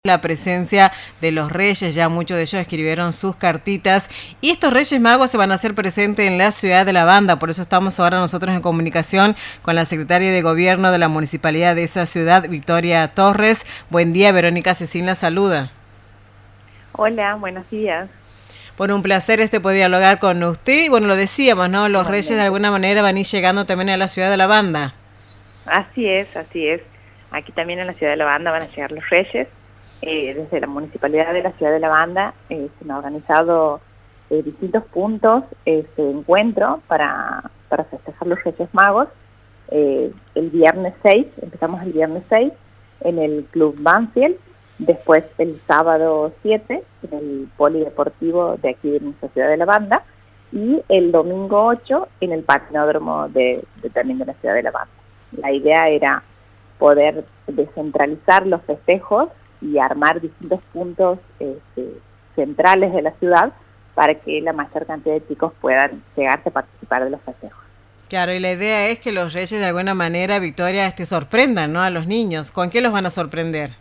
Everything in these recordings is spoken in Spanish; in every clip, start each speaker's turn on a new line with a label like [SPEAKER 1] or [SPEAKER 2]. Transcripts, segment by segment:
[SPEAKER 1] La presencia de los reyes, ya muchos de ellos escribieron sus cartitas y estos reyes magos se van a hacer presentes en la ciudad de La Banda, por eso estamos ahora nosotros en comunicación con la secretaria de gobierno de la municipalidad de esa ciudad, Victoria Torres. Buen día, Verónica Cecín la saluda.
[SPEAKER 2] Hola, buenos días.
[SPEAKER 1] Bueno, un placer poder dialogar con usted. Bueno, lo decíamos, ¿no? Los reyes de alguna manera van a ir llegando también a la ciudad de La Banda.
[SPEAKER 2] Así es, así es. Aquí también en la ciudad de La Banda van a llegar los reyes. Desde la municipalidad de la ciudad de La Banda se han organizado distintos puntos de encuentro para festejar los Reyes Magos. El viernes 6, empezamos el viernes 6 en el Club Banfield, después el sábado 7 en el polideportivo de aquí de nuestra ciudad de La Banda y el domingo 8 en el patinódromo también de la ciudad de La Banda. La idea era poder descentralizar los festejos y armar distintos puntos centrales de la ciudad para que la mayor cantidad de chicos puedan llegarse a participar de los festejos.
[SPEAKER 1] Claro, y la idea es que los reyes de alguna manera, Victoria, sorprendan, ¿no?, a los niños. ¿Con qué los van a sorprender?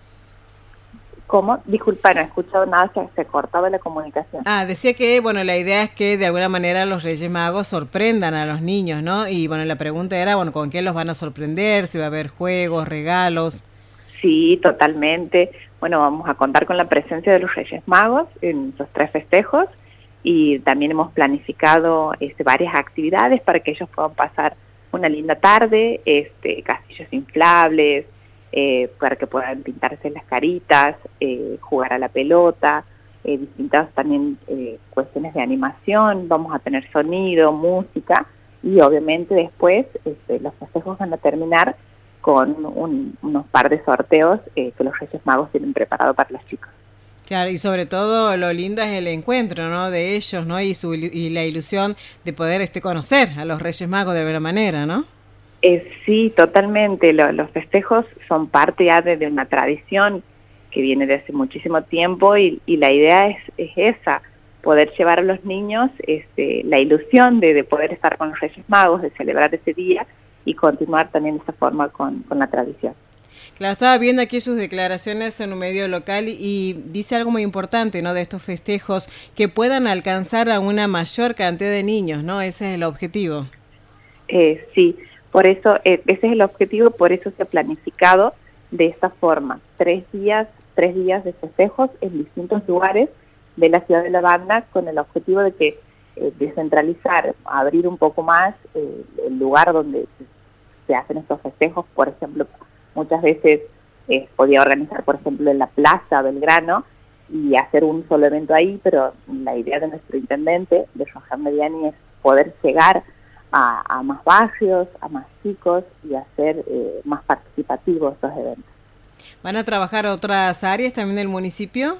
[SPEAKER 2] ¿Cómo? Disculpa, no he escuchado nada, se cortaba la comunicación.
[SPEAKER 1] Decía que, bueno, la idea es que de alguna manera los Reyes Magos sorprendan a los niños, ¿no? Y bueno, la pregunta era, bueno, ¿con qué los van a sorprender? ¿Si va a haber juegos, regalos?
[SPEAKER 2] Sí, totalmente. Bueno, vamos a contar con la presencia de los Reyes Magos en esos 3 festejos y también hemos planificado varias actividades para que ellos puedan pasar una linda tarde, castillos inflables, para que puedan pintarse las caritas, jugar a la pelota, distintas también cuestiones de animación, vamos a tener sonido, música y obviamente después los festejos van a terminar con unos par de sorteos que los Reyes Magos tienen preparado para los chicos.
[SPEAKER 1] Claro, y sobre todo lo lindo es el encuentro, ¿no?, de ellos, ¿no?, y la ilusión de poder conocer a los Reyes Magos de alguna manera, ¿no?
[SPEAKER 2] Sí, totalmente. Los festejos son parte ya de una tradición que viene de hace muchísimo tiempo y la idea es esa, poder llevar a los niños la ilusión de poder estar con los Reyes Magos, de celebrar ese día y continuar también de esa forma con la tradición.
[SPEAKER 1] Claro, estaba viendo aquí sus declaraciones en un medio local y dice algo muy importante, ¿no?, de estos festejos, que puedan alcanzar a una mayor cantidad de niños, ¿no? Ese es el objetivo.
[SPEAKER 2] Sí, por eso, ese es el objetivo, por eso se ha planificado de esta forma, 3 días de festejos en distintos lugares de la ciudad de La Banda con el objetivo de que descentralizar, abrir un poco más el lugar donde se hacen estos festejos. Por ejemplo, muchas veces podía organizar, por ejemplo, en la Plaza Belgrano y hacer un solo evento ahí, pero la idea de nuestro intendente, de Johan Mediani, es poder llegar a más barrios, a más chicos y hacer más participativos estos eventos.
[SPEAKER 1] ¿Van a trabajar otras áreas también del municipio?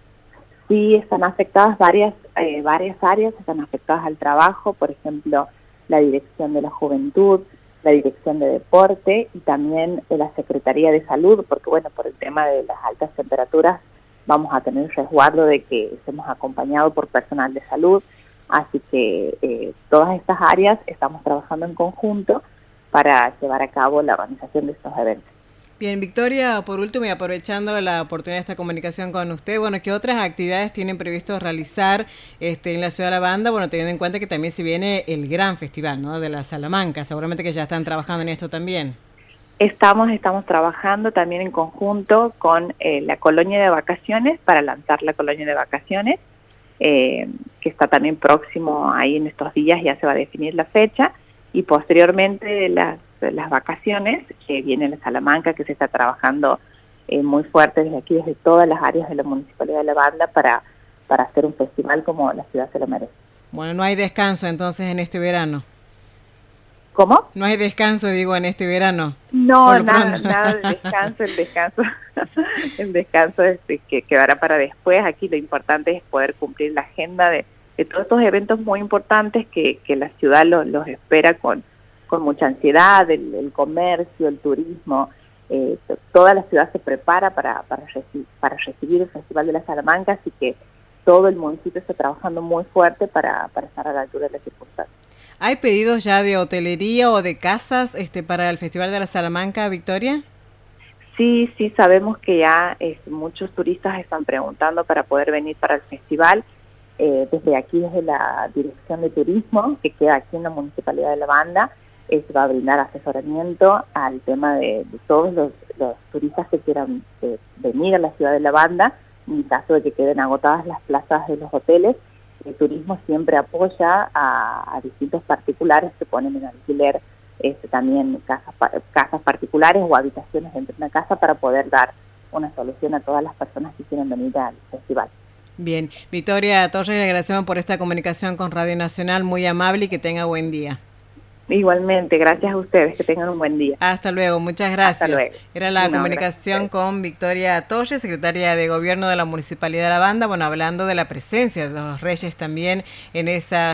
[SPEAKER 2] Sí, están afectadas varias áreas, están afectadas al trabajo, por ejemplo, la Dirección de la Juventud, la Dirección de Deporte y también la Secretaría de Salud, porque bueno, por el tema de las altas temperaturas vamos a tener resguardo de que estemos acompañados por personal de salud, así que todas estas áreas estamos trabajando en conjunto para llevar a cabo la organización de estos eventos.
[SPEAKER 1] Bien, Victoria, por último y aprovechando la oportunidad de esta comunicación con usted, bueno, ¿qué otras actividades tienen previsto realizar en la ciudad de La Banda? Bueno, teniendo en cuenta que también se viene el gran festival, ¿no?, de la Salamanca, seguramente que ya están trabajando en esto también.
[SPEAKER 2] Estamos trabajando también en conjunto con la colonia de vacaciones para lanzar la colonia de vacaciones, que está también próximo ahí en estos días, ya se va a definir la fecha, y posteriormente las vacaciones que viene la Salamanca, que se está trabajando muy fuerte desde aquí, desde todas las áreas de la Municipalidad de La Banda para hacer un festival como la ciudad se lo merece.
[SPEAKER 1] Bueno, no hay descanso entonces en este verano.
[SPEAKER 2] ¿Cómo?
[SPEAKER 1] No hay descanso, digo, en este verano.
[SPEAKER 2] No, nada de descanso, el descanso que quedará para después. Aquí lo importante es poder cumplir la agenda de todos estos eventos muy importantes que la ciudad los espera con mucha ansiedad, el comercio, el turismo, toda la ciudad se prepara para recibir el Festival de la Salamanca, así que todo el municipio está trabajando muy fuerte para estar a la altura de las circunstancias.
[SPEAKER 1] ¿Hay pedidos ya de hotelería o de casas para el Festival de la Salamanca, Victoria?
[SPEAKER 2] Sí, sí, sabemos que ya muchos turistas están preguntando para poder venir para el festival. Desde aquí, desde la Dirección de Turismo, que queda aquí en la Municipalidad de La Banda, se va a brindar asesoramiento al tema de todos los turistas que quieran venir a la ciudad de La Banda, en caso de que queden agotadas las plazas de los hoteles. El turismo siempre apoya a distintos particulares que ponen en alquiler también casas particulares o habitaciones dentro de una casa para poder dar una solución a todas las personas que quieren venir al festival.
[SPEAKER 1] Bien, Victoria Torres, le agradecemos por esta comunicación con Radio Nacional, muy amable y que tenga buen día.
[SPEAKER 2] Igualmente, gracias a ustedes, que tengan un buen día.
[SPEAKER 1] Hasta luego, muchas gracias.
[SPEAKER 2] Hasta luego.
[SPEAKER 1] Era la comunicación con Victoria Torres, secretaria de Gobierno de la Municipalidad de La Banda, bueno, hablando de la presencia de los reyes también en esa